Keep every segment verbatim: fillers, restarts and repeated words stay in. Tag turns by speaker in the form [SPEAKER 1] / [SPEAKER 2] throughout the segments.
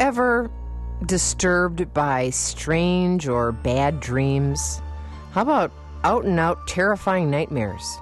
[SPEAKER 1] ever disturbed by strange or bad dreams? How about out-and-out terrifying nightmares?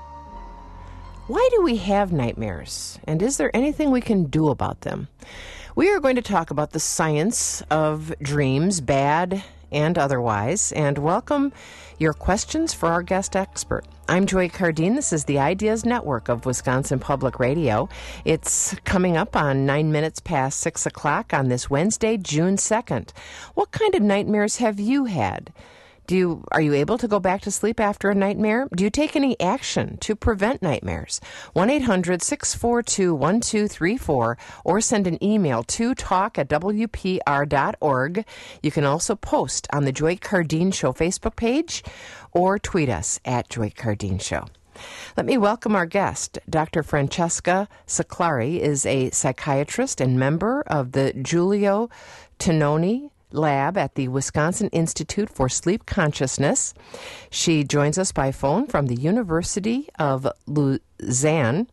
[SPEAKER 1] Why do we have nightmares, and is there anything we can do about them? We are going to talk about the science of dreams, bad and otherwise, and welcome your questions for our guest expert. I'm Joy Cardine. This is the Ideas Network of Wisconsin Public Radio. It's coming up on nine minutes past six o'clock on this Wednesday, June second. What kind of nightmares have you had? Do you, are you able to go back to sleep after a nightmare? Do you take any action to prevent nightmares? one eight hundred six four two one two three four or send an email to talk at w p r dot org. You can also post on the Joy Cardine Show Facebook page or tweet us at Joy Cardine Show. Let me welcome our guest. Doctor Francesca Ciclari is a psychiatrist and member of the Giulio Tononi Lab at the Wisconsin Institute for Sleep Consciousness. She joins us by phone from the University of Lausanne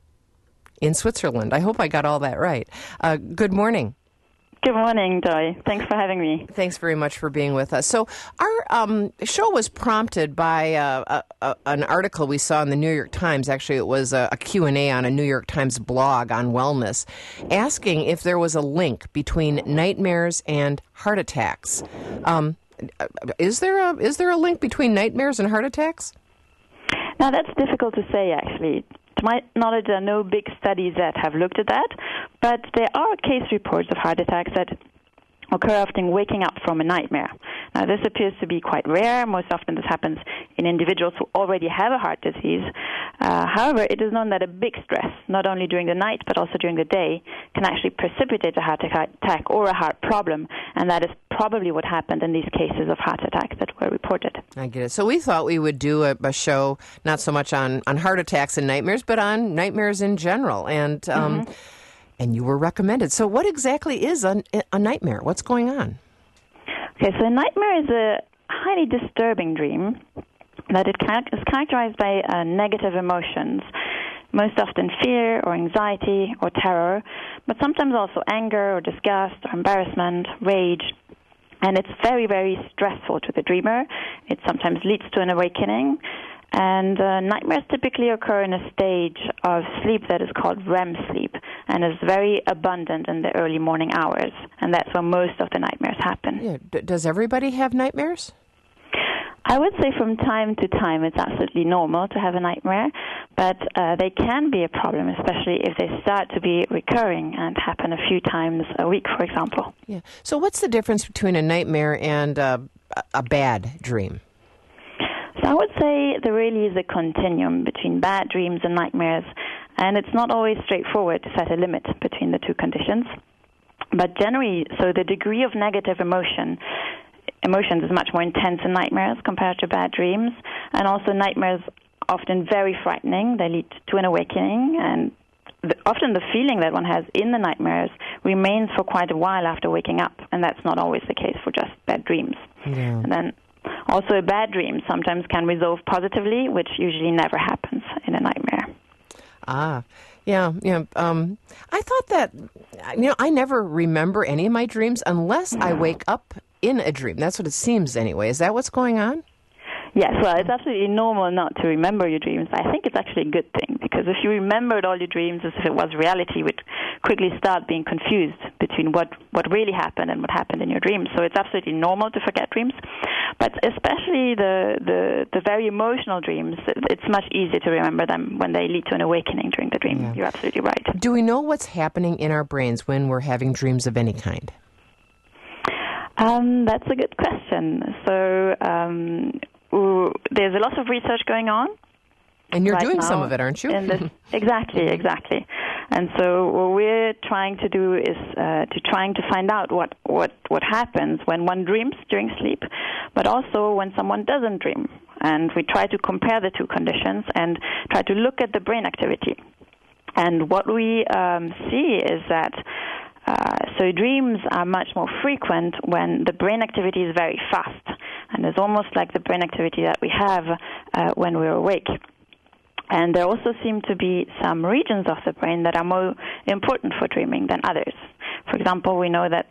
[SPEAKER 1] in Switzerland. I hope I got all that right. Uh, good morning.
[SPEAKER 2] Good morning, Joy. Thanks for having me.
[SPEAKER 1] Thanks very much for being with us. So our um, show was prompted by uh, a, a, an article we saw in the New York Times. Actually, it was a, a Q and A on a New York Times blog on wellness, asking if there was a link between nightmares and heart attacks. Um, is there a is there a link between nightmares and heart attacks?
[SPEAKER 2] Now, that's difficult to say, actually. To my knowledge, there are no big studies that have looked at that, but there are case reports of heart attacks that occur often waking up from a nightmare. Now, this appears to be quite rare. Most often this happens in individuals who already have a heart disease. Uh, however, it is known that a big stress, not only during the night but also during the day, can actually precipitate a heart attack or a heart problem, and that is probably what happened in these cases of heart attacks that were reported.
[SPEAKER 1] I get it. So we thought we would do a, a show not so much on, on heart attacks and nightmares, but on nightmares in general. And um, mm-hmm. And you were recommended. So what exactly is a, a nightmare? What's going on?
[SPEAKER 2] Okay, so a nightmare is a highly disturbing dream that it is characterized by uh, negative emotions, most often fear or anxiety or terror, but sometimes also anger or disgust or embarrassment, rage. And it's very, very stressful to the dreamer. It sometimes leads to an awakening. And uh, nightmares typically occur in a stage of sleep that is called R E M sleep and is very abundant in the early morning hours. And that's where most of the nightmares happen.
[SPEAKER 1] Yeah. D- does everybody have nightmares?
[SPEAKER 2] I would say from time to time it's absolutely normal to have a nightmare, but uh, they can be a problem, especially if they start to be recurring and happen a few times a week, for example.
[SPEAKER 1] Yeah. So what's the difference between a nightmare and uh, a bad dream?
[SPEAKER 2] So I would say there really is a continuum between bad dreams and nightmares, and it's not always straightforward to set a limit between the two conditions. But generally, so the degree of negative emotion emotions is much more intense in nightmares compared to bad dreams, and also nightmares often very frightening. They lead to an awakening, and the, often the feeling that one has in the nightmares remains for quite a while after waking up, and that's not always the case for just bad dreams.
[SPEAKER 1] Yeah.
[SPEAKER 2] And then also a bad dream sometimes can resolve positively, which usually never happens in a nightmare.
[SPEAKER 1] Ah, yeah, yeah. Um, I thought that, you know, I never remember any of my dreams unless I wake up in a dream. That's what it seems anyway. Is that what's going on?
[SPEAKER 2] Yes, well, it's absolutely normal not to remember your dreams. I think it's actually a good thing, because if you remembered all your dreams as if it was reality, you would quickly start being confused between what, what really happened and what happened in your dreams. So it's absolutely normal to forget dreams. But especially the, the, the very emotional dreams, it's much easier to remember them when they lead to an awakening during the dream. Yeah. You're absolutely right.
[SPEAKER 1] Do we know what's happening in our brains when we're having dreams of any kind?
[SPEAKER 2] Um, that's a good question. So um, ooh, there's a lot of research going on.
[SPEAKER 1] And you're
[SPEAKER 2] right
[SPEAKER 1] doing
[SPEAKER 2] now
[SPEAKER 1] some of it, aren't you?
[SPEAKER 2] In this, exactly, exactly. And so what we're trying to do is uh, to trying to find out what, what, what happens when one dreams during sleep, but also when someone doesn't dream. And we try to compare the two conditions and try to look at the brain activity. And what we um, see is that Uh, so dreams are much more frequent when the brain activity is very fast, and it's almost like the brain activity that we have uh, when we're awake. And there also seem to be some regions of the brain that are more important for dreaming than others. For example, we know that the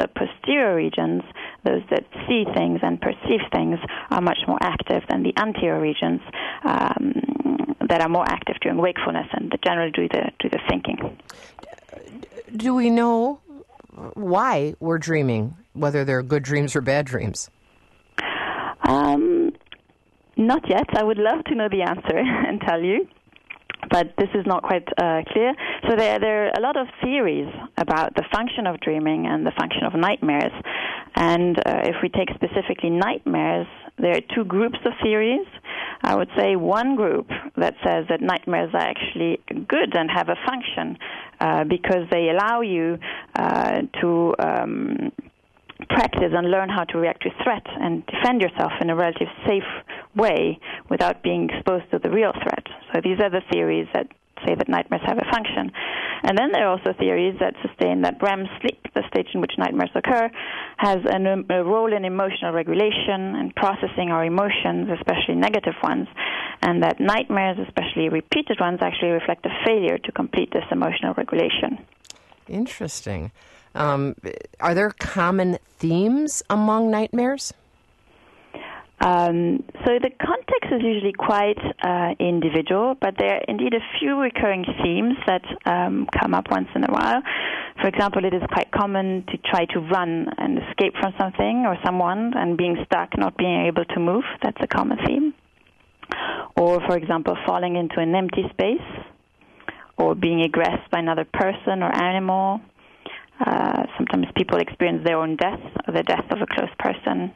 [SPEAKER 2] posterior regions, those that see things and perceive things, are much more active than the anterior regions um, that are more active during wakefulness and that generally do the do the thinking.
[SPEAKER 1] Do we know why we're dreaming, whether they're good dreams or bad dreams?
[SPEAKER 2] Um, not yet. I would love to know the answer and tell you, but this is not quite uh, clear. So there, there are a lot of theories about the function of dreaming and the function of nightmares. And uh, if we take specifically nightmares, there are two groups of theories. I would say one group that says that nightmares are actually good and have a function uh, because they allow you uh, to um, practice and learn how to react to threat and defend yourself in a relatively safe way without being exposed to the real threat. So these are the theories that say that nightmares have a function. And then there are also theories that sustain that R E M sleep, the stage in which nightmares occur, has an, a role in emotional regulation and processing our emotions, especially negative ones, and that nightmares, especially repeated ones, actually reflect a failure to complete this emotional regulation.
[SPEAKER 1] Interesting. Um, are there common themes among nightmares?
[SPEAKER 2] Um, so the context is usually quite uh, individual, but there are indeed a few recurring themes that um, come up once in a while. For example, it is quite common to try to run and escape from something or someone and being stuck, not being able to move. That's a common theme. Or, for example, falling into an empty space or being aggressed by another person or animal. Uh, sometimes people experience their own death or the death of a close person,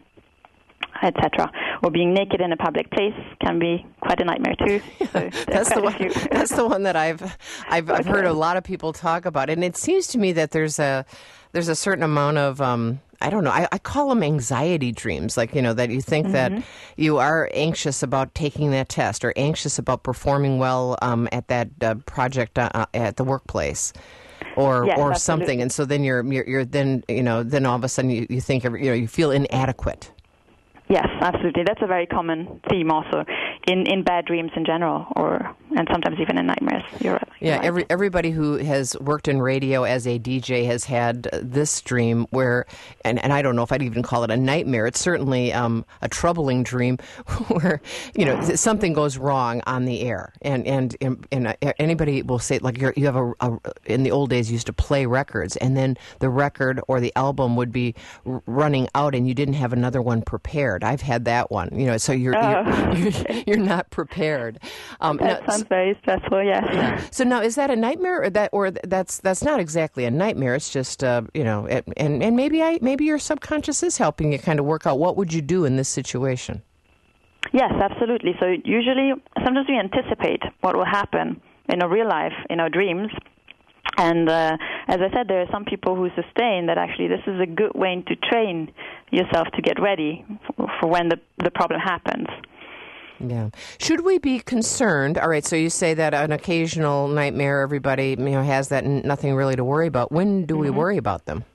[SPEAKER 2] et cetera. Or being naked in a public place can be quite a nightmare too. So
[SPEAKER 1] that's the one. That's the one that I've I've, okay. I've heard a lot of people talk about, and it seems to me that there's a there's a certain amount of um, I don't know. I, I call them anxiety dreams, like you know that you think mm-hmm. that you are anxious about taking that test or anxious about performing well um, at that uh, project uh, at the workplace. Or
[SPEAKER 2] yes,
[SPEAKER 1] or
[SPEAKER 2] absolutely.
[SPEAKER 1] something, and so then you're, you're you're then you know then all of a sudden you, you think you know you feel inadequate.
[SPEAKER 2] Yes, absolutely. That's a very common theme also in, in bad dreams in general, or and sometimes even in nightmares. You're right.
[SPEAKER 1] Yeah,
[SPEAKER 2] right.
[SPEAKER 1] every everybody who has worked in radio as a D J has had this dream where, and, and I don't know if I'd even call it a nightmare. It's certainly um, a troubling dream where you know something goes wrong on the air, and and and, and anybody will say like you're, you have a, a in the old days you used to play records, and then the record or the album would be r- running out, and you didn't have another one prepared. I've had that one, you know, so you're
[SPEAKER 2] oh.
[SPEAKER 1] you're, you're, you're not prepared.
[SPEAKER 2] Um, that now, sounds very stressful, yes.
[SPEAKER 1] Yeah. So now, is that a nightmare, or that, or that's that's not exactly a nightmare? It's just, uh, you know, it, and and maybe I maybe your subconscious is helping you kind of work out what would you do in this situation.
[SPEAKER 2] Yes, absolutely. So usually, sometimes we anticipate what will happen in our real life, in our dreams. And uh, as I said, there are some people who sustain that actually this is a good way to train yourself to get ready for, for when the, the problem happens.
[SPEAKER 1] Yeah. Should we be concerned? All right, so you say that an occasional nightmare, everybody you know has that and nothing really to worry about. When do mm-hmm. we worry about them?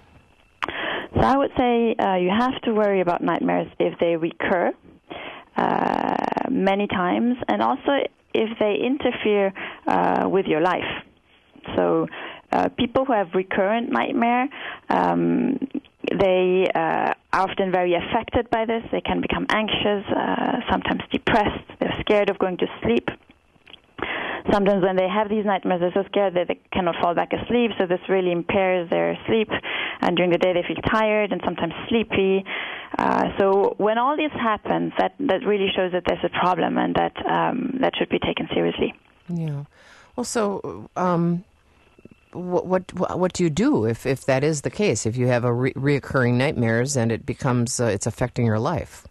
[SPEAKER 2] So I would say uh, you have to worry about nightmares if they recur uh, many times, and also if they interfere uh, with your life. So uh, people who have recurrent nightmare, um, they uh, are often very affected by this. They can become anxious, uh, sometimes depressed. They're scared of going to sleep. Sometimes when they have these nightmares, they're so scared that they cannot fall back asleep, so this really impairs their sleep. And during the day, they feel tired and sometimes sleepy. Uh, so when all this happens, that, that really shows that there's a problem and that um, that should be taken seriously.
[SPEAKER 1] Yeah. Well, so... Um What, what what do you do if, if that is the case? If you have a re- reoccurring nightmares and it becomes uh, it's affecting your life?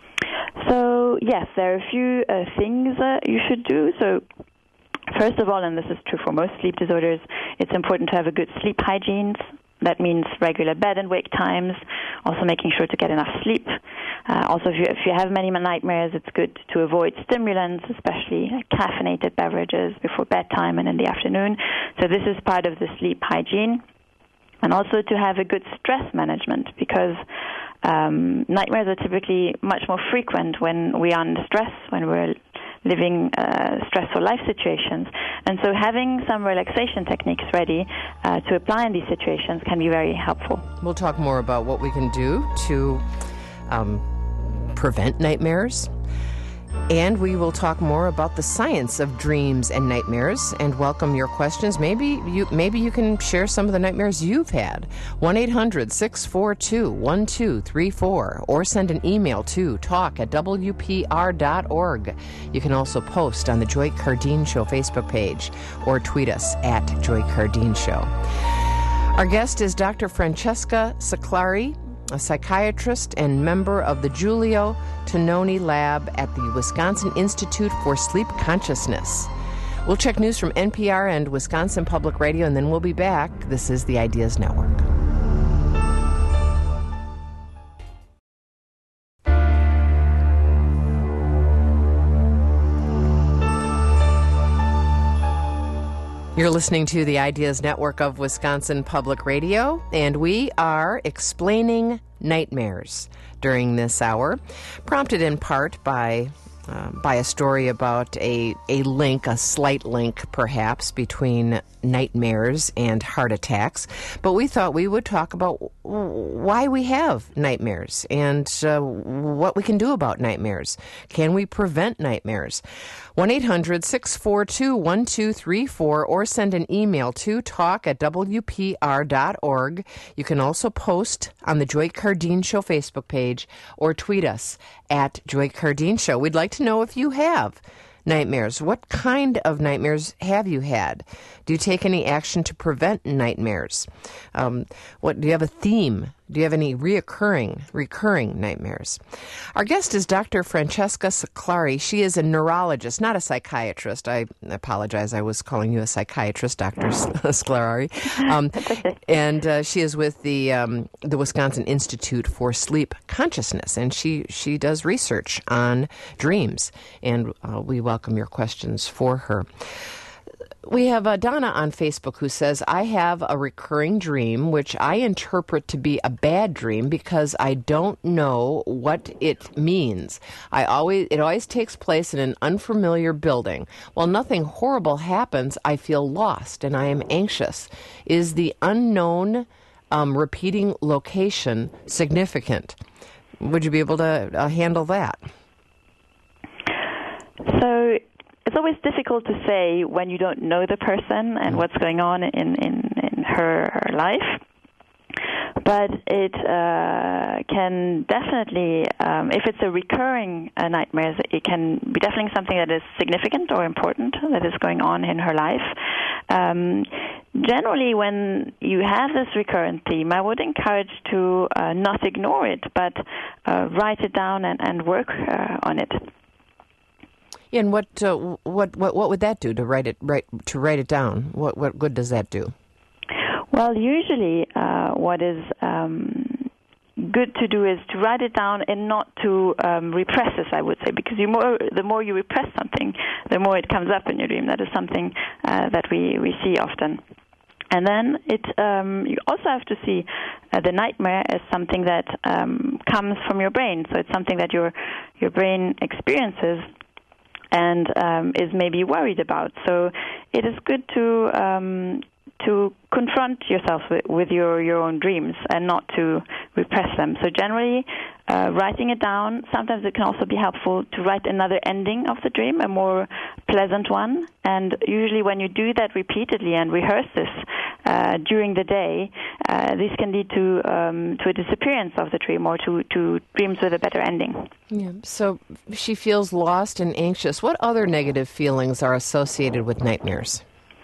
[SPEAKER 2] So yes, there are a few uh, things that you should do. So first of all, and this is true for most sleep disorders, it's important to have a good sleep hygiene. That means regular bed and wake times, also making sure to get enough sleep. Uh, also, if you, if you have many nightmares, it's good to avoid stimulants, especially caffeinated beverages before bedtime and in the afternoon. So this is part of the sleep hygiene. And also to have a good stress management, because um, nightmares are typically much more frequent when we are under stress, when we're living uh, stressful life situations. And so having some relaxation techniques ready uh, to apply in these situations can be very helpful.
[SPEAKER 1] We'll talk more about what we can do to um, prevent nightmares. And we will talk more about the science of dreams and nightmares and welcome your questions. Maybe you maybe you can share some of the nightmares you've had. one eight hundred six four two one two three four or send an email to talk at w p r dot org. You can also post on the Joy Cardine Show Facebook page or tweet us at Joy Cardine Show. Our guest is Doctor Francesca Siclari, a psychiatrist and member of the Giulio Tononi Lab at the Wisconsin Institute for Sleep Consciousness. We'll check news from N P R and Wisconsin Public Radio, and then we'll be back. This is the Ideas Network. You're listening to the Ideas Network of Wisconsin Public Radio, and we are explaining nightmares during this hour, prompted in part by uh, by a story about a, a link, a slight link perhaps, between nightmares and heart attacks. But we thought we would talk about why we have nightmares and uh, what we can do about nightmares. Can we prevent nightmares? one eight hundred six four two one two three four or send an email to talk at w p r dot org. You can also post on the Joy Cardine Show Facebook page or tweet us at Joy Cardine Show. We'd like to know if you have nightmares. What kind of nightmares have you had? Do you take any action to prevent nightmares? Um, what do you have a theme? Do you have any reoccurring, recurring nightmares? Our guest is Doctor Francesca Siclari. She is a neurologist, not a psychiatrist. I apologize. I was calling you a psychiatrist, Doctor Siclari. Um, and uh, she is with the um, the Wisconsin Institute for Sleep Consciousness, and she she does research on dreams. And uh, we welcome your questions for her. We have uh, Donna on Facebook who says, I have a recurring dream which I interpret to be a bad dream because I don't know what it means. I always It always takes place in an unfamiliar building. While nothing horrible happens, I feel lost and I am anxious. Is the unknown um, repeating location significant? Would you be able to uh, handle that?
[SPEAKER 2] So it's always difficult to say when you don't know the person and what's going on in, in, in her, her life. But it uh, can definitely, um, if it's a recurring uh, nightmare, it can be definitely something that is significant or important that is going on in her life. Um, generally, when you have this recurrent theme, I would encourage to uh, not ignore it, but uh, write it down and, and work uh, on it.
[SPEAKER 1] And what, uh, what what what would that do to write it write to write it down? What what good does that do?
[SPEAKER 2] Well, usually, uh, what is um, good to do is to write it down and not to um, repress this, I would say, because you more the more you repress something, the more it comes up in your dream. That is something uh, that we, we see often. And then it um, you also have to see uh, the nightmare as something that um, comes from your brain. So it's something that your your brain experiences and um, is maybe worried about. So it is good to um, to confront yourself with, with your, your own dreams and not to repress them. So generally, uh, writing it down, sometimes it can also be helpful to write another ending of the dream, a more pleasant one. And usually when you do that repeatedly and rehearse this uh, during the day, uh, this can lead to um, to a disappearance of the dream or to, to dreams with a better ending.
[SPEAKER 1] Yeah. So she feels lost and anxious. What other negative feelings are associated with nightmares?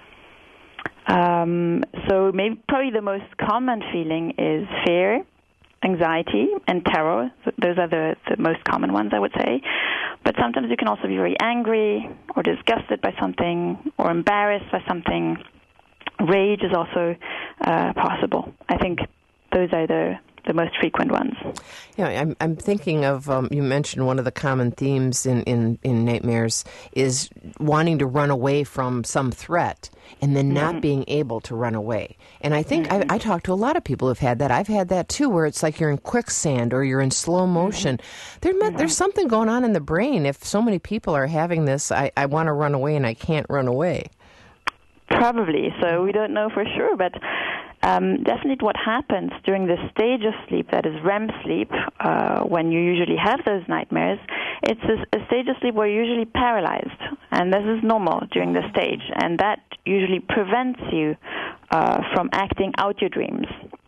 [SPEAKER 2] Um, so maybe probably the most common feeling is fear, anxiety, and terror. Those are the, the most common ones, I would say. But sometimes you can also be very angry or disgusted by something or embarrassed by something. Rage is also uh, possible. I think those are the the most frequent ones.
[SPEAKER 1] Yeah, I'm I'm thinking of um, you mentioned one of the common themes in, in, in nightmares is wanting to run away from some threat and then not mm-hmm. being able to run away. And I think mm-hmm. I, I talk to a lot of people who've had that. I've had that too, where it's like you're in quicksand or you're in slow motion. Mm-hmm. There, mm-hmm. There's something going on in the brain. If so many people are having this, I, I want to run away and I can't run away.
[SPEAKER 2] Probably. So we don't know for sure, but um, definitely what happens during this stage of sleep, that is R E M sleep, uh, when you usually have those nightmares, it's a, a stage of sleep where you're usually paralyzed, and this is normal during this stage, and that usually prevents you uh, from acting out your dreams.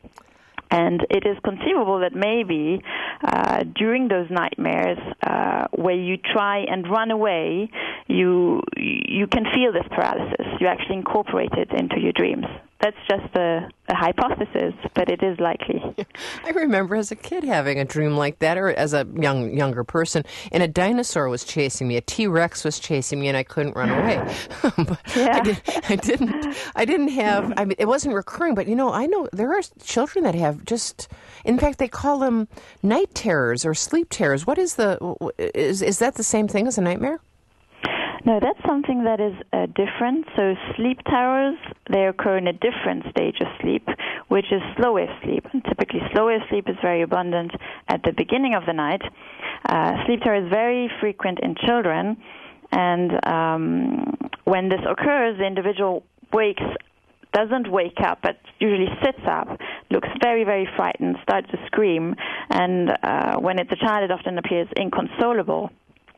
[SPEAKER 2] And it is conceivable that maybe uh, during those nightmares, uh, where you try and run away, you you can feel this paralysis. You actually incorporate it into your dreams. That's just a, a hypothesis, but it is likely.
[SPEAKER 1] I remember as a kid having a dream like that, or as a young younger person, and a dinosaur was chasing me, a T-Rex was chasing me, and I couldn't run away. But
[SPEAKER 2] yeah.
[SPEAKER 1] I, did, I didn't. I didn't have. I mean, it wasn't recurring, but you know, I know there are children that have just. In fact, they call them night terrors or sleep terrors. What is the? Is is that the same thing as a nightmare?
[SPEAKER 2] No, that's something that is uh, different. So sleep terrors, they occur in a different stage of sleep, which is slow wave sleep. And typically, slow wave sleep is very abundant at the beginning of the night. Uh, sleep terror is very frequent in children, and um, when this occurs, the individual wakes, doesn't wake up, but usually sits up, looks very, very frightened, starts to scream, and uh, when it's a child, it often appears inconsolable.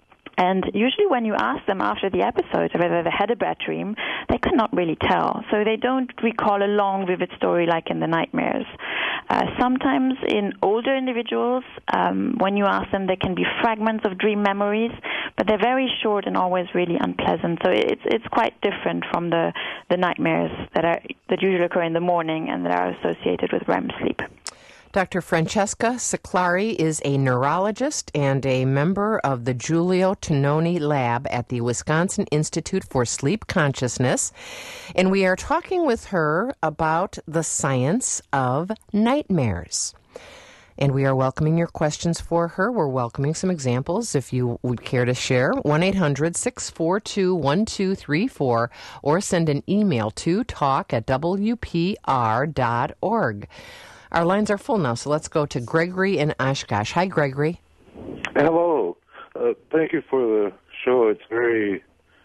[SPEAKER 2] And usually when you ask them after the episode whether they had a bad dream, they cannot really tell. So they don't recall a long, vivid story like in the nightmares. Uh, sometimes in older individuals, um, when you ask them, there can be fragments of dream memories, but they're very short and always really unpleasant. So it's it's quite different from the, the nightmares that are that usually occur in the morning and that are associated with R E M sleep.
[SPEAKER 1] Doctor Francesca Ciclari is a neurologist and a member of the Giulio Tononi Lab at the Wisconsin Institute for Sleep Consciousness. And we are talking with her about the science of nightmares. And we are welcoming your questions for her. We're welcoming some examples if you would care to share. one eight hundred six four two one two three four or send an email to talk at w p r dot org. Our lines are full now, so let's go to Gregory in Oshkosh. Hi, Gregory.
[SPEAKER 3] Hello. Uh, thank you for the show. It's very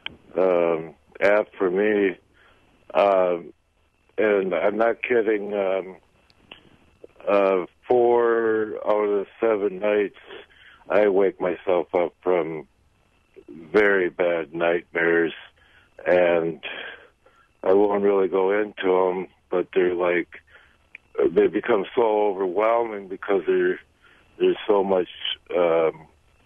[SPEAKER 3] um, apt for me. Um, and I'm not kidding. Um, uh, four out of the seven nights, I wake myself up from very bad nightmares. And I won't really go into them, but they're like, they become so overwhelming because there, there's so much um,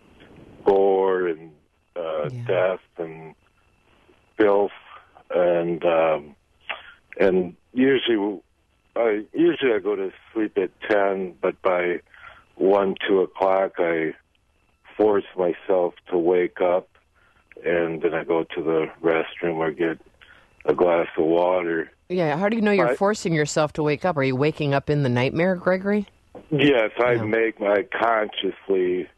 [SPEAKER 3] gore and uh, yeah. death and filth, and um, and usually, I usually I go to sleep at ten, but by one, two o'clock, I force myself to wake up, and then I go to the restroom or get a glass of water.
[SPEAKER 1] Yeah, how do you know you're
[SPEAKER 3] I,
[SPEAKER 1] forcing yourself to wake up? Are you waking up in the nightmare, Gregory?
[SPEAKER 3] Yes, I
[SPEAKER 1] yeah.
[SPEAKER 3] make I consciously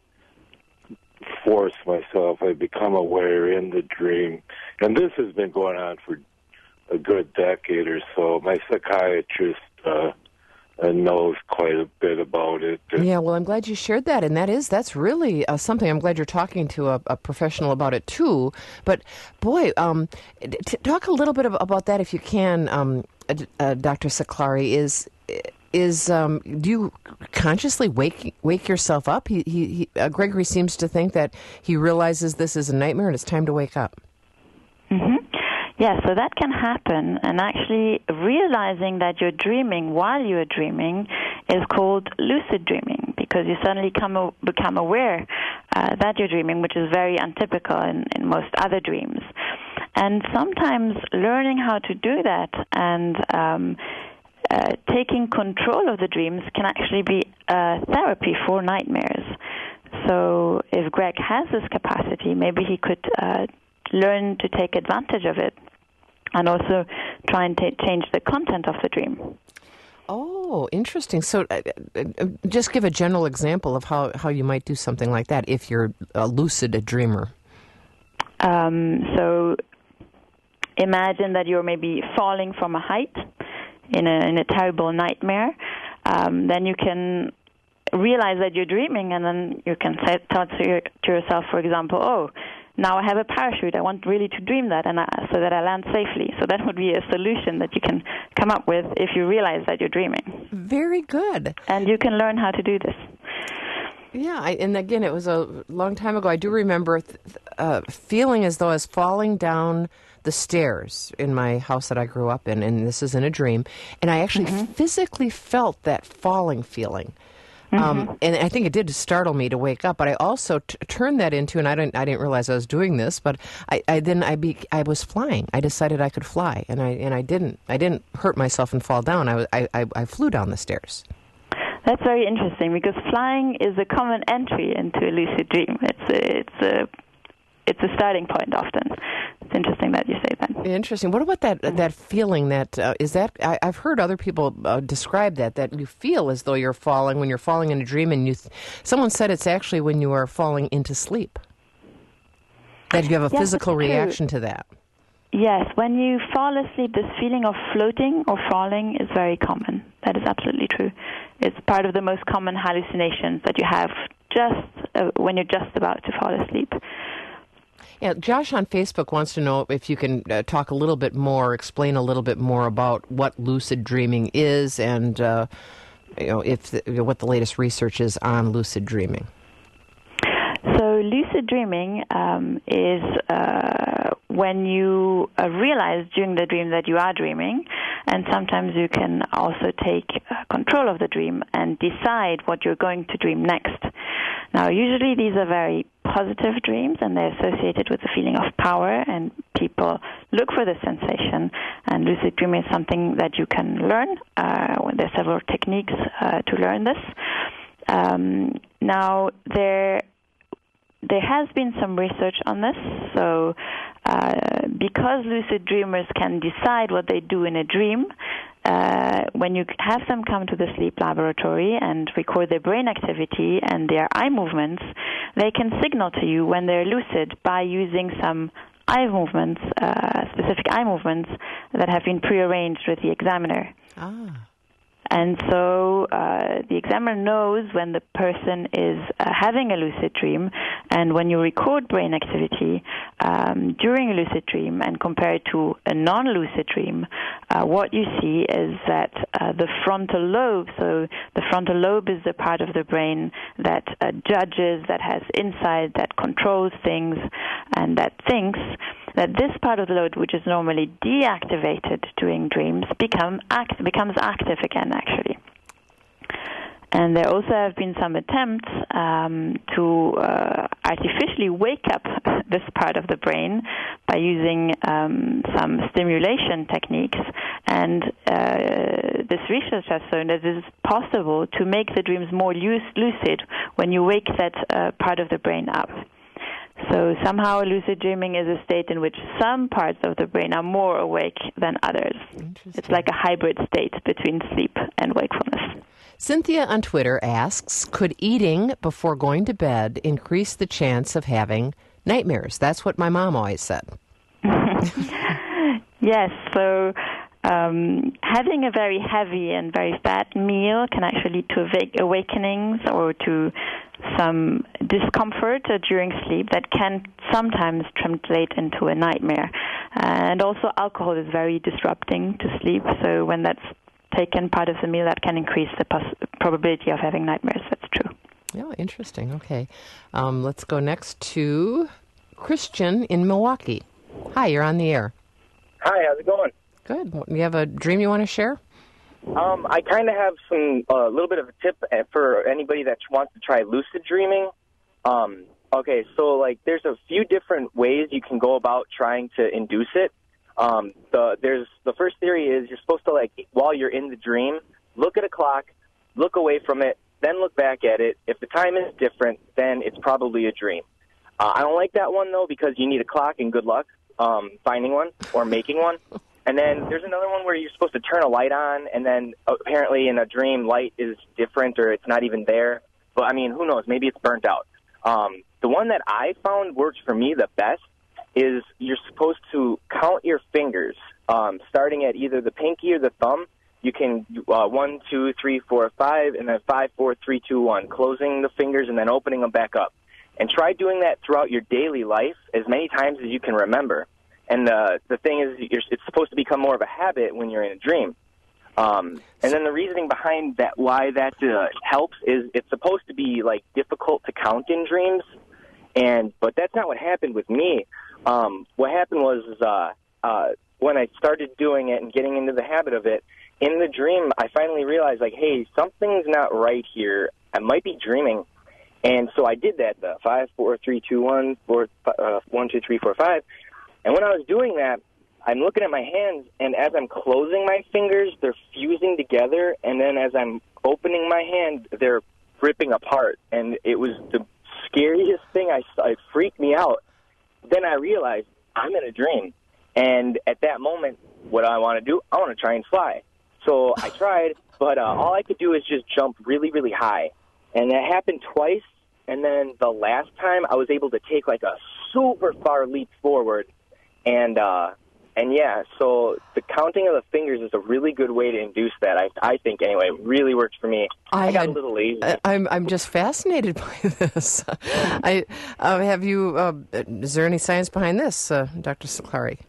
[SPEAKER 3] force myself. I become aware in the dream. And this has been going on for a good decade or so. My psychiatrist uh, knows quite a bit about it.
[SPEAKER 1] Yeah, well, I'm glad you shared that, and that is, that's really uh, something. I'm glad you're talking to a, a professional about it, too. But, boy, um, t- talk a little bit about that, if you can, um, uh, Doctor Ciclari. Is, is um, do you consciously wake wake yourself up? He, he, he uh, Gregory seems to think that he realizes this is a nightmare and it's time to wake up.
[SPEAKER 2] Mm-hmm. Yeah, so that can happen, and actually realizing that you're dreaming while you're dreaming is called lucid dreaming, because you suddenly come, become aware uh, that you're dreaming, which is very untypical in, in most other dreams. And sometimes learning how to do that and um, uh, taking control of the dreams can actually be uh, therapy for nightmares. So if Greg has this capacity, maybe he could uh, learn to take advantage of it and also try and t- change the content of the dream.
[SPEAKER 1] Oh, Oh, interesting. So uh, uh, just give a general example of how, how you might do something like that if you're a lucid dreamer.
[SPEAKER 2] Um, so imagine that you're maybe falling from a height in a, in a terrible nightmare. Um, then you can realize that you're dreaming, and then you can say, tell to, your, to yourself, for example, oh, now I have a parachute. I want really to dream that, and I, so that I land safely. So that would be a solution that you can come up with if you realize that you're dreaming.
[SPEAKER 1] Very good.
[SPEAKER 2] And you can learn how to do this.
[SPEAKER 1] Yeah, I, and again, it was a long time ago. I do remember th- uh, feeling as though I was falling down the stairs in my house that I grew up in, and this is in a dream, and I actually mm-hmm. physically felt that falling feeling. Mm-hmm. Um, and I think it did startle me to wake up, but I also t- turned that into, and I didn't, I didn't realize I was doing this, but I, I then I be, I was flying. I decided I could fly, and I and I didn't, I didn't hurt myself and fall down. I was, I, I, I flew down the stairs.
[SPEAKER 2] That's very interesting because flying is a common entry into a lucid dream. It's a, it's a it's a starting point often. It's interesting that you say that.
[SPEAKER 1] Interesting. What about that that feeling that uh, is that I, I've heard other people uh, describe that that you feel as though you're falling when you're falling in a dream, and you th- someone said it's actually when you are falling into sleep that you have a
[SPEAKER 2] yes,
[SPEAKER 1] physical reaction to that.
[SPEAKER 2] Yes, when you fall asleep, this feeling of floating or falling is very common. That is absolutely true. It's part of the most common hallucinations that you have just uh, when you're just about to fall asleep.
[SPEAKER 1] Yeah, Josh on Facebook wants to know if you can uh, talk a little bit more, explain a little bit more about what lucid dreaming is, and uh, you know, if the, you know, what the latest research is on lucid dreaming.
[SPEAKER 2] So lucid dreaming um, is uh, when you uh, realize during the dream that you are dreaming, and sometimes you can also take uh, control of the dream and decide what you're going to dream next. Now, usually these are very positive dreams, and they're associated with the feeling of power, and people look for this sensation, and lucid dreaming is something that you can learn. Uh, there are several techniques uh, to learn this. Um, now, there There has been some research on this, so uh, because lucid dreamers can decide what they do in a dream, uh, when you have them come to the sleep laboratory and record their brain activity and their eye movements, they can signal to you when they're lucid by using some eye movements, uh, specific eye movements that have been prearranged with the examiner.
[SPEAKER 1] Ah.
[SPEAKER 2] And so uh, the examiner knows when the person is uh, having a lucid dream, and when you record brain activity um, during a lucid dream and compare it to a non-lucid dream, uh, what you see is that uh, the frontal lobe, so the frontal lobe is the part of the brain that uh, judges, that has insight, that controls things, and that thinks, that this part of the lobe, which is normally deactivated during dreams, become act- becomes active again, actually. And there also have been some attempts um, to uh, artificially wake up this part of the brain by using um, some stimulation techniques. And uh, this research has shown that it is possible to make the dreams more lucid when you wake that uh, part of the brain up. So somehow lucid dreaming is a state in which some parts of the brain are more awake than others. It's like a hybrid state between sleep and wakefulness.
[SPEAKER 1] Cynthia on Twitter asks, could eating before going to bed increase the chance of having nightmares? That's what my mom always said.
[SPEAKER 2] Yes, so um, having a very heavy and very fat meal can actually lead to awake- awakenings or to some discomfort uh, during sleep that can sometimes translate into a nightmare. And also alcohol is very disrupting to sleep, so when that's taken part of the meal, that can increase the poss- probability of having nightmares. That's true.
[SPEAKER 1] Oh, interesting. Okay. Um, let's go next to Christian in Milwaukee. Hi, you're on the air.
[SPEAKER 4] Hi, how's it going?
[SPEAKER 1] Good. You have a dream you want to share?
[SPEAKER 4] Um, I kind of have some a uh, little bit of a tip for anybody that wants to try lucid dreaming. Um, okay, so like there's a few different ways you can go about trying to induce it. Um, the there's the first theory is you're supposed to, like, while you're in the dream, look at a clock, look away from it, then look back at it. If the time is different, then it's probably a dream. Uh, I don't like that one though because you need a clock and good luck um, finding one or making one. And then there's another one where you're supposed to turn a light on, and then apparently in a dream, light is different or it's not even there. But, I mean, who knows? Maybe it's burnt out. Um, the one that I found works for me the best is you're supposed to count your fingers, um, starting at either the pinky or the thumb. You can uh, one, two, three, four, five, and then five, four, three, two, one, closing the fingers and then opening them back up. And try doing that throughout your daily life as many times as you can remember. And uh, the thing is, you're, it's supposed to become more of a habit when you're in a dream. Um, and then the reasoning behind that, why that uh, helps, is it's supposed to be like difficult to count in dreams, and but that's not what happened with me. Um, what happened was uh, uh, when I started doing it and getting into the habit of it, in the dream, I finally realized, like, hey, something's not right here. I might be dreaming. And so I did that, the five, four, three, two, one, four, uh, one, two, three, four, five. And when I was doing that, I'm looking at my hands, and as I'm closing my fingers, they're fusing together, and then as I'm opening my hand, they're ripping apart. And it was the scariest thing. I saw. It freaked me out. Then I realized I'm in a dream. And at that moment, what do I want to do? I want to try and fly. So I tried, but uh, all I could do is just jump really, really high. And that happened twice, and then the last time I was able to take like a super far leap forward. And, uh, and yeah, so the counting of the fingers is a really good way to induce that, I, I think, anyway. It really works for me. I, I got had, a little lazy.
[SPEAKER 1] I, I'm, I'm just fascinated by this. I uh, have you, uh, is there any science behind this, uh, Doctor Saklari?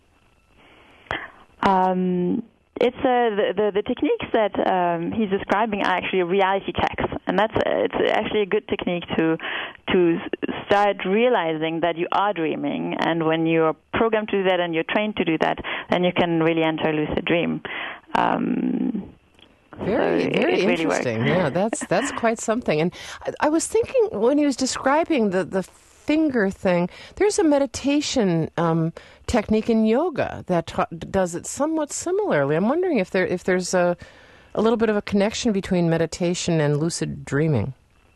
[SPEAKER 2] Um... It's uh, the, the the techniques that um, he's describing are actually reality checks, and that's it's actually a good technique to to start realizing that you are dreaming. And when you're programmed to do that and you're trained to do that, then you can really enter a lucid dream. Um,
[SPEAKER 1] Very,
[SPEAKER 2] so
[SPEAKER 1] very
[SPEAKER 2] it, it
[SPEAKER 1] interesting.
[SPEAKER 2] Really
[SPEAKER 1] yeah, that's that's quite something. And I, I was thinking when he was describing the the finger thing, there's a meditation um, technique in yoga that ta- does it somewhat similarly. I'm wondering if there if there's a a little bit of a connection between meditation and lucid dreaming.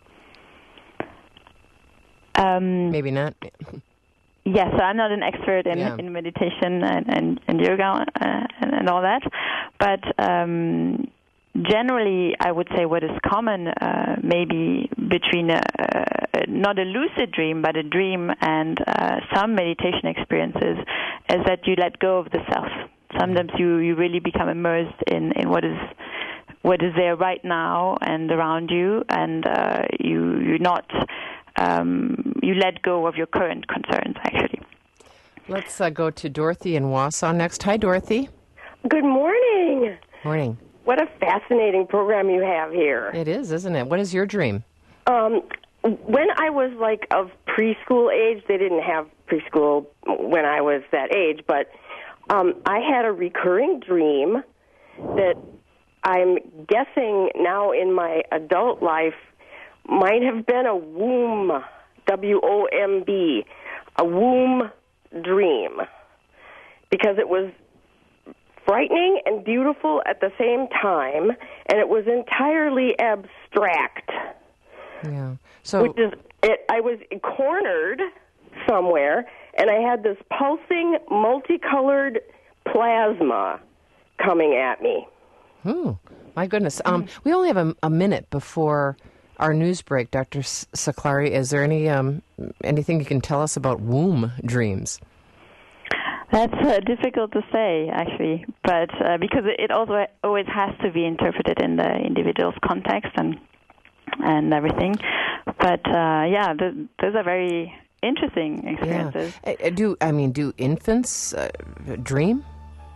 [SPEAKER 2] Um,
[SPEAKER 1] Maybe not.
[SPEAKER 2] Yes, so I'm not an expert in,
[SPEAKER 1] yeah.
[SPEAKER 2] in meditation and, and, and yoga uh, and, and all that, but um, generally I would say what is common uh, maybe between a, a, not a lucid dream but a dream and uh, some meditation experiences is that you let go of the self. Sometimes you, you really become immersed in, in what is what is there right now and around you, and uh, you you're not um, you let go of your current concerns actually.
[SPEAKER 1] Let's uh, go to Dorothy in Wausau next. Hi, Dorothy.
[SPEAKER 5] Good morning.
[SPEAKER 1] Morning.
[SPEAKER 5] What a fascinating program you have here.
[SPEAKER 1] It is, isn't it? What is your dream?
[SPEAKER 5] Um, when I was like of preschool age, they didn't have preschool when I was that age, but um, I had a recurring dream that I'm guessing now in my adult life might have been a womb, W O M B, a womb dream, because it was frightening and beautiful at the same time, and it was entirely abstract.
[SPEAKER 1] Yeah. So,
[SPEAKER 5] which is, it, I was cornered somewhere, and I had this pulsing, multicolored plasma coming at me.
[SPEAKER 1] Hmm. My goodness. Um, we only have a, a minute before our news break, Doctor Saklari. Is there any um, anything you can tell us about womb dreams?
[SPEAKER 2] That's uh, difficult to say, actually, but uh, because it also always has to be interpreted in the individual's context and and everything. But uh, yeah, the, those are very interesting experiences.
[SPEAKER 1] Yeah. Do I mean do infants uh, dream?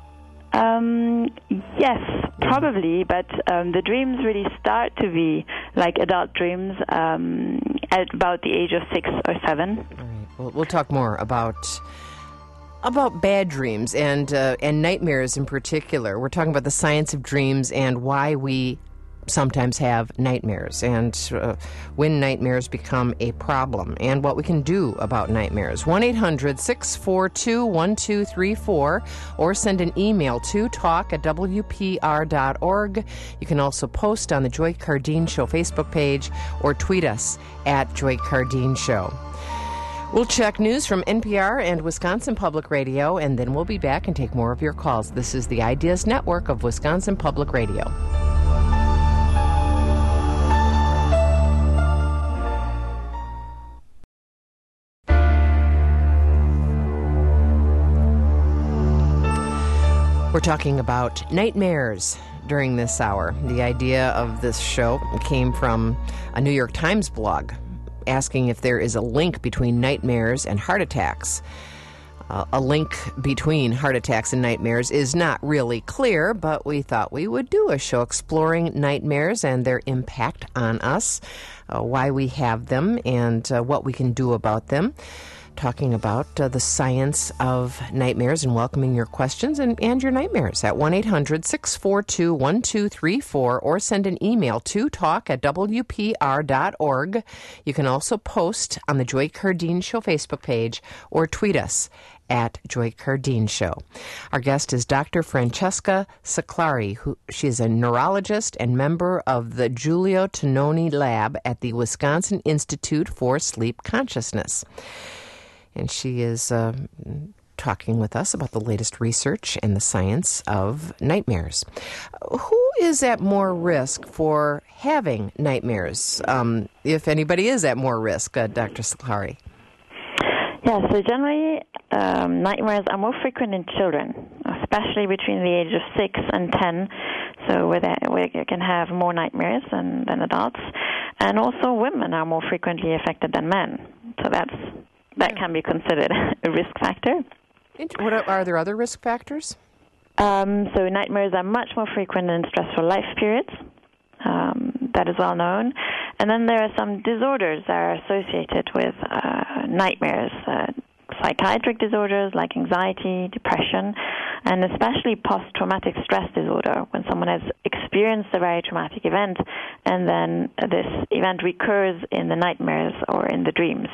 [SPEAKER 2] Um, yes, probably, but um, the dreams really start to be like adult dreams um, at about the age of six or seven.
[SPEAKER 1] All right. Well, we'll talk more about. About bad dreams and uh, and nightmares in particular. We're talking about the science of dreams and why we sometimes have nightmares and uh, when nightmares become a problem and what we can do about nightmares. one eight hundred six four two one two three four or send an email to talk at w p r dot org. You can also post on the Joy Cardine Show Facebook page or tweet us at Joy Cardine Show. We'll check news from N P R and Wisconsin Public Radio, and then we'll be back and take more of your calls. This is the Ideas Network of Wisconsin Public Radio. We're talking about nightmares during this hour. The idea of this show came from a New York Times blog asking if there is a link between nightmares and heart attacks. Uh, a link between heart attacks and nightmares is not really clear, but we thought we would do a show exploring nightmares and their impact on us, uh, why we have them, and uh, what we can do about them. Talking about uh, the science of nightmares and welcoming your questions and, and your nightmares at one eight hundred six four two one two three four or send an email to talk at w p r dot org. You can also post on the Joy Cardine Show Facebook page or tweet us at Joy Cardine Show. Our guest is Doctor Francesca Ciclari, who she is a neurologist and member of the Giulio Tononi Lab at the Wisconsin Institute for Sleep Consciousness. And she is uh, talking with us about the latest research and the science of nightmares. Who is at more risk for having nightmares, um, if anybody is at more risk, uh, Doctor Ciclari?
[SPEAKER 2] Yeah, so generally um, nightmares are more frequent in children, especially between the age of six and ten, so where they, where you can have more nightmares than, than adults. And also women are more frequently affected than men, so that's that can be considered a risk factor.
[SPEAKER 1] What are, are there other risk factors?
[SPEAKER 2] Um, so nightmares are much more frequent in stressful life periods. Um, that is well known. And then there are some disorders that are associated with uh, nightmares, uh, psychiatric disorders like anxiety, depression, and especially post-traumatic stress disorder, when someone has experienced a very traumatic event and then this event recurs in the nightmares or in the dreams.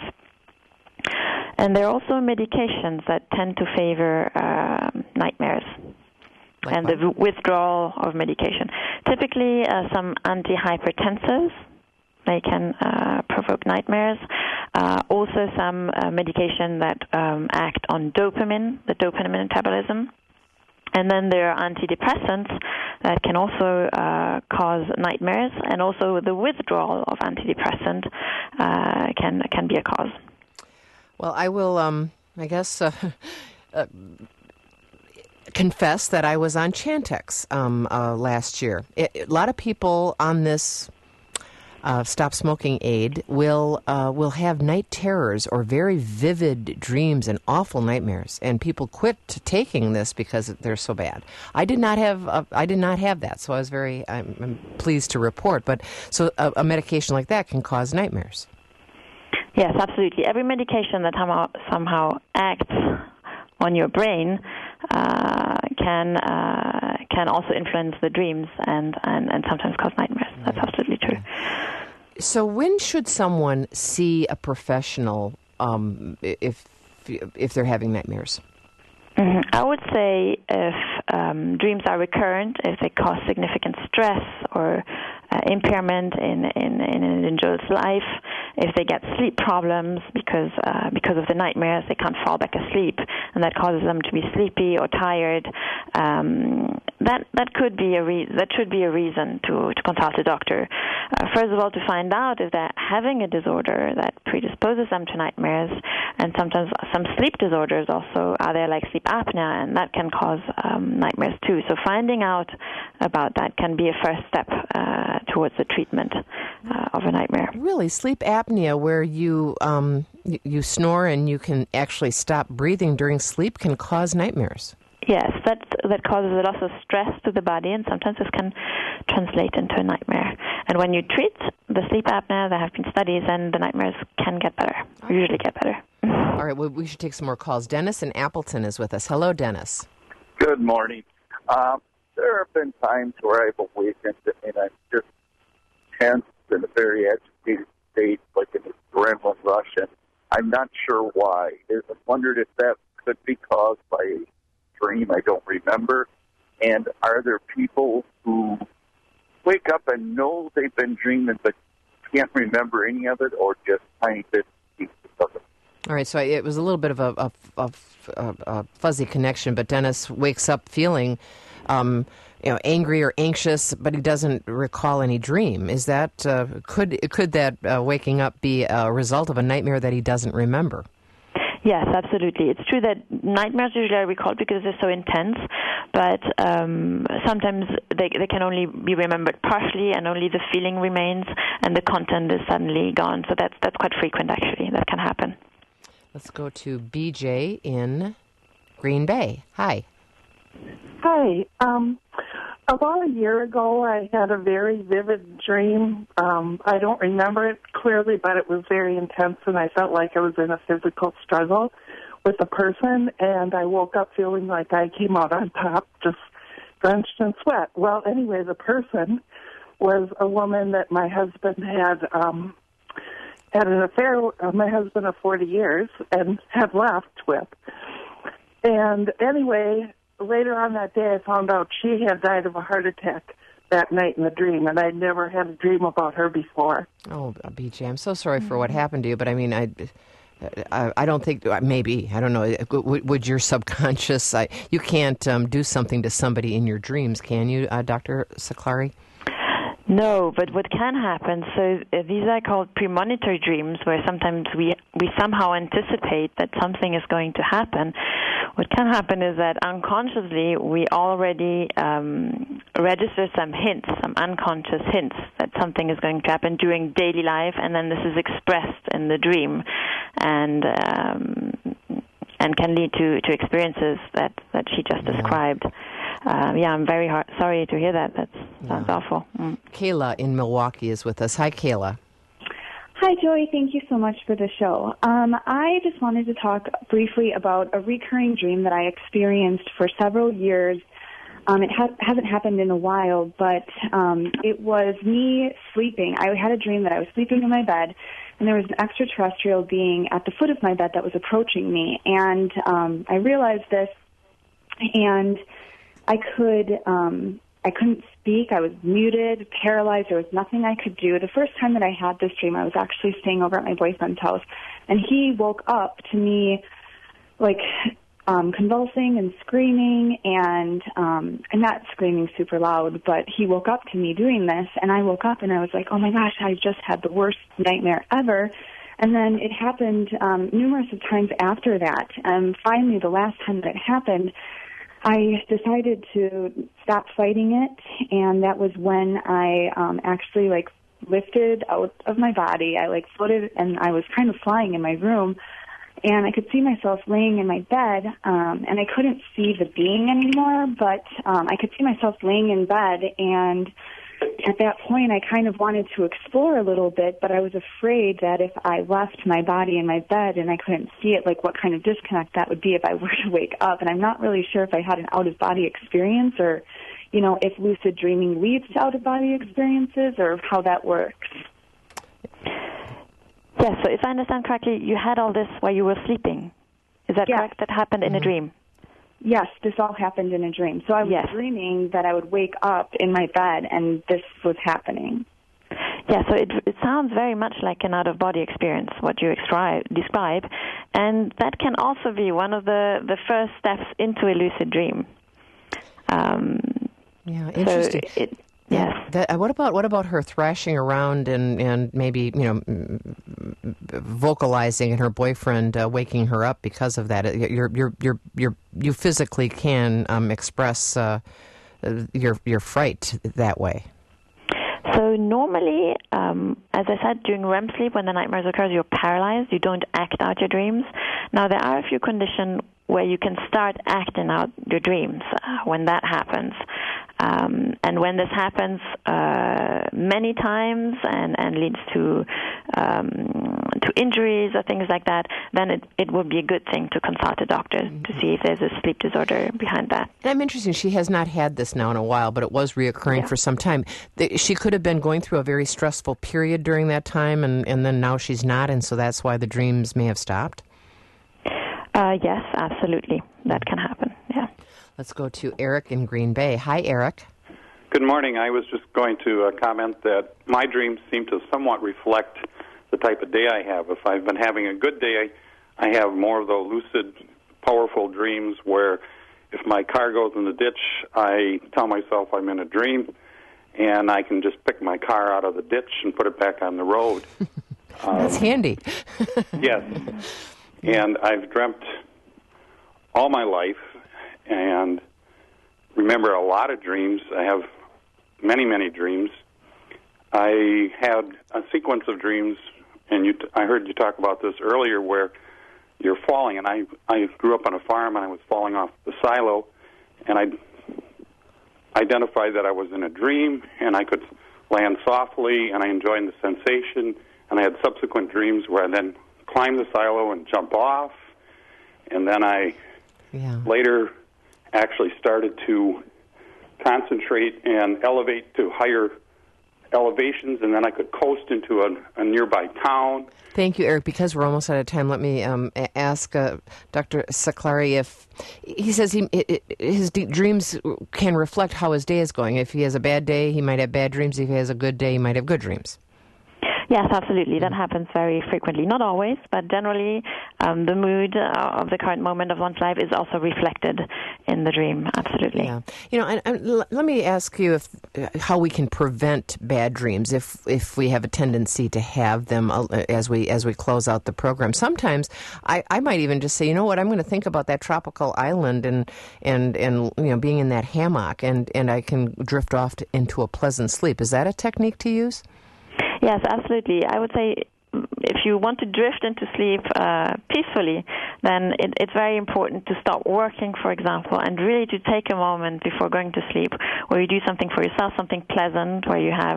[SPEAKER 2] And there are also medications that tend to favor uh, nightmares like and what? The withdrawal of medication. Typically, uh, some antihypertensives, they can uh, provoke nightmares. Uh, also, some uh, medication that um, act on dopamine, the dopamine metabolism. And then there are antidepressants that can also uh, cause nightmares, and also the withdrawal of antidepressant uh, can can be a cause.
[SPEAKER 1] Well, I will, um, I guess, uh, uh, confess that I was on Chantix um, uh, last year. It, a lot of people on this uh, stop smoking aid will uh, will have night terrors or very vivid dreams and awful nightmares, and people quit taking this because they're so bad. I did not have uh, I did not have that, so I was very I'm, I'm pleased to report. But so a, a medication like that can cause nightmares.
[SPEAKER 2] Yes, absolutely. Every medication that somehow, somehow acts on your brain uh, can uh, can also influence the dreams and, and, and sometimes cause nightmares. That's absolutely true.
[SPEAKER 1] So when should someone see a professional um, if if they're having nightmares?
[SPEAKER 2] Mm-hmm. I would say if um, dreams are recurrent, if they cause significant stress or uh, impairment in, in, in an individual's life, if they get sleep problems because uh, because of the nightmares, they can't fall back asleep, and that causes them to be sleepy or tired. Um, that that could be a re- that should be a reason to, to consult a doctor. Uh, first of all, to find out if they're having a disorder that predisposes them to nightmares, and sometimes some sleep disorders also are there, like sleep apnea, and that can cause um, nightmares too. So finding out about that can be a first step uh, towards the treatment uh, of a nightmare. Really,
[SPEAKER 1] sleep apnea, where you um, you, you snore and you can actually stop breathing during sleep, can cause nightmares.
[SPEAKER 2] Yes, that that causes a lot of stress to the body, and sometimes this can translate into a nightmare. And when you treat the sleep apnea, there have been studies, and the nightmares can get better, or usually get better.
[SPEAKER 1] All right, well, we should take some more calls. Dennis in Appleton is with us. Hello, Dennis.
[SPEAKER 6] Good morning. Um, there have been times where I've awakened and I'm just tense in a very agitated state, like an adrenaline rush, and I'm not sure why. I wondered if that could be caused by a dream I don't remember. And are there people who wake up and know they've been dreaming but can't remember any of it, or just tiny bits of it?
[SPEAKER 1] All right, so it was a little bit of a, a, a, a, a fuzzy connection, but Dennis wakes up feeling, um, you know, angry or anxious, but he doesn't recall any dream. Is that uh, could could that uh, waking up be a result of a nightmare that he doesn't remember?
[SPEAKER 2] Yes, absolutely. It's true that nightmares usually are recalled because they're so intense, but um, sometimes they, they can only be remembered partially, and only the feeling remains, and the content is suddenly gone. So that's that's quite frequent, actually. That can happen.
[SPEAKER 1] Let's go to B J in Green Bay. Hi.
[SPEAKER 7] Hi. Um, about a year ago, I had a very vivid dream. Um, I don't remember it clearly, but it was very intense, and I felt like I was in a physical struggle with a person, and I woke up feeling like I came out on top, just drenched in sweat. Well, anyway, the person was a woman that my husband had um, had an affair with, uh, my husband of forty years, and had left with. And anyway, later on that day, I found out she had died of a heart attack that night in the dream, and I'd never had a dream about her before.
[SPEAKER 1] Oh, B J, I'm so sorry for what happened to you, but I mean, I, I, I don't think, maybe, I don't know, would, would your subconscious, I, you can't um, do something to somebody in your dreams, can you, uh, Doctor Saklari?
[SPEAKER 2] No, but what can happen, so uh, these are called premonitory dreams, where sometimes we we somehow anticipate that something is going to happen. What can happen is that unconsciously we already um, register some hints, some unconscious hints that something is going to happen during daily life, and then this is expressed in the dream, and um, and can lead to, to experiences that, that she just yeah. described. Uh, yeah, I'm very hard, sorry to hear that. That sounds yeah. awful. Mm.
[SPEAKER 1] Kayla in Milwaukee is with us. Hi, Kayla.
[SPEAKER 8] Hi, Joey. Thank you so much for the show. Um, I just wanted to talk briefly about a recurring dream that I experienced for several years. Um, it ha- hasn't happened in a while, but um, it was me sleeping. I had a dream that I was sleeping in my bed, and there was an extraterrestrial being at the foot of my bed that was approaching me. And um, I realized this, and I could, um, I couldn't speak. I was muted, paralyzed. There was nothing I could do. The first time that I had this dream, I was actually staying over at my boyfriend's house, and he woke up to me, like, um, convulsing and screaming, and um, and not screaming super loud, but he woke up to me doing this, and I woke up, and I was like, oh my gosh, I just had the worst nightmare ever. And then it happened um, numerous of times after that. And finally, the last time that it happened, I decided to stop fighting it, and that was when I um, actually, like, lifted out of my body. I, like, floated, and I was kind of flying in my room, and I could see myself laying in my bed, um, and I couldn't see the being anymore, but um, I could see myself laying in bed, and at that point, I kind of wanted to explore a little bit, but I was afraid that if I left my body in my bed and I couldn't see it, like what kind of disconnect that would be if I were to wake up. And I'm not really sure if I had an out-of-body experience, or, you know, if lucid dreaming leads to out-of-body experiences, or how that works.
[SPEAKER 2] Yes, so if I understand correctly, you had all this while you were sleeping. Is that
[SPEAKER 8] yes.
[SPEAKER 2] correct? That happened in
[SPEAKER 8] mm-hmm.
[SPEAKER 2] a dream?
[SPEAKER 8] Yes, this all happened in a dream. So I was
[SPEAKER 2] yes.
[SPEAKER 8] dreaming that I would wake up in my bed and this was happening.
[SPEAKER 2] Yeah, so it, it sounds very much like an out-of-body experience, what you describe, describe, and that can also be one of the, the first steps into a lucid dream. Um,
[SPEAKER 1] yeah, interesting.
[SPEAKER 2] So it, yes.
[SPEAKER 1] That, what about what about her thrashing around and, and maybe, you know, vocalizing, and her boyfriend uh, waking her up because of that? You're you're you're you're you physically can um, express uh, your your fright that way.
[SPEAKER 2] So normally, um, as I said, during R E M sleep, when the nightmares occur, you're paralyzed. You don't act out your dreams. Now, there are a few conditions where you can start acting out your dreams uh, when that happens. Um, and when this happens uh, many times and, and leads to um, to injuries or things like that, then it, it would be a good thing to consult a doctor mm-hmm. to see if there's a sleep disorder behind that.
[SPEAKER 1] I'm interested. She has not had this now in a while, but it was reoccurring
[SPEAKER 2] yeah.
[SPEAKER 1] for some time. She could have been going through a very stressful period during that time, and, and then now she's not, and so that's why the dreams may have stopped?
[SPEAKER 2] Uh, yes, absolutely. That can happen, yeah.
[SPEAKER 1] Let's go to Eric in Green Bay. Hi, Eric.
[SPEAKER 9] Good morning. I was just going to uh, comment that my dreams seem to somewhat reflect the type of day I have. If I've been having a good day, I have more of the lucid, powerful dreams where if my car goes in the ditch, I tell myself I'm in a dream, and I can just pick my car out of the ditch and put it back on the road.
[SPEAKER 1] That's um, handy.
[SPEAKER 9] Yes. And I've dreamt all my life and remember a lot of dreams. I have many, many dreams. I had a sequence of dreams, and you t- I heard you talk about this earlier, where you're falling. And I, I grew up on a farm, and I was falling off the silo, and I identified that I was in a dream, and I could land softly, and I enjoyed the sensation. And I had subsequent dreams where I then climbed the silo and jump off, and then I yeah. later actually started to concentrate and elevate to higher elevations, and then I could coast into a, a nearby town.
[SPEAKER 1] Thank you, Eric. Because we're almost out of time, let me um, ask uh, Doctor Saklari if he says he it, it, his d- dreams can reflect how his day is going. If he has a bad day, he might have bad dreams. If he has a good day, he might have good dreams.
[SPEAKER 2] Yes, absolutely. That happens very frequently. Not always, but generally um, the mood uh, of the current moment of one's life is also reflected in the dream. Absolutely.
[SPEAKER 1] Yeah. You know, and, and l- let me ask you if uh, how we can prevent bad dreams if if we have a tendency to have them uh, as we as we close out the program. Sometimes I, I might even just say, you know what, I'm going to think about that tropical island and and and you know being in that hammock, and, and I can drift off to, into a pleasant sleep. Is that a technique to use?
[SPEAKER 2] Yes, absolutely. I would say if you want to drift into sleep uh, peacefully, then it, it's very important to stop working, for example, and really to take a moment before going to sleep where you do something for yourself, something pleasant, where you have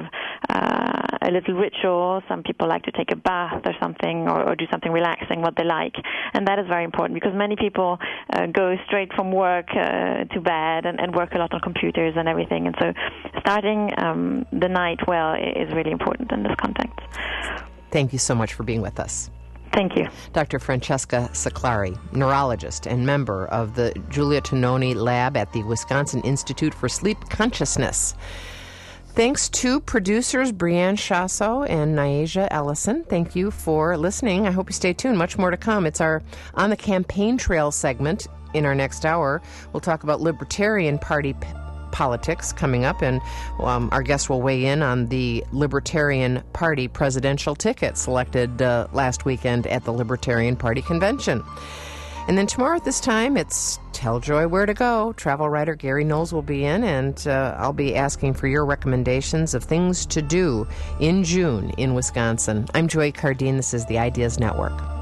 [SPEAKER 2] uh, a little ritual. Some people like to take a bath or something, or, or do something relaxing, what they like. And that is very important because many people uh, go straight from work uh, to bed and, and work a lot on computers and everything. And so starting um, the night well is really important in this context.
[SPEAKER 1] Thank you so much for being with us.
[SPEAKER 2] Thank you.
[SPEAKER 1] Doctor Francesca Saklari, neurologist and member of the Giulia Tononi Lab at the Wisconsin Institute for Sleep Consciousness. Thanks to producers Brianne Chasso and Nyasia Ellison. Thank you for listening. I hope you stay tuned. Much more to come. It's our On the Campaign Trail segment in our next hour. We'll talk about Libertarian Party p- politics coming up, and um, our guests will weigh in on the Libertarian Party presidential ticket selected uh, last weekend at the Libertarian Party convention. And then tomorrow at this time, it's Tell Joy Where to Go. Travel writer Gary Knowles will be in, and uh, I'll be asking for your recommendations of things to do in June in Wisconsin. I'm Joy Cardine. This is the Ideas Network.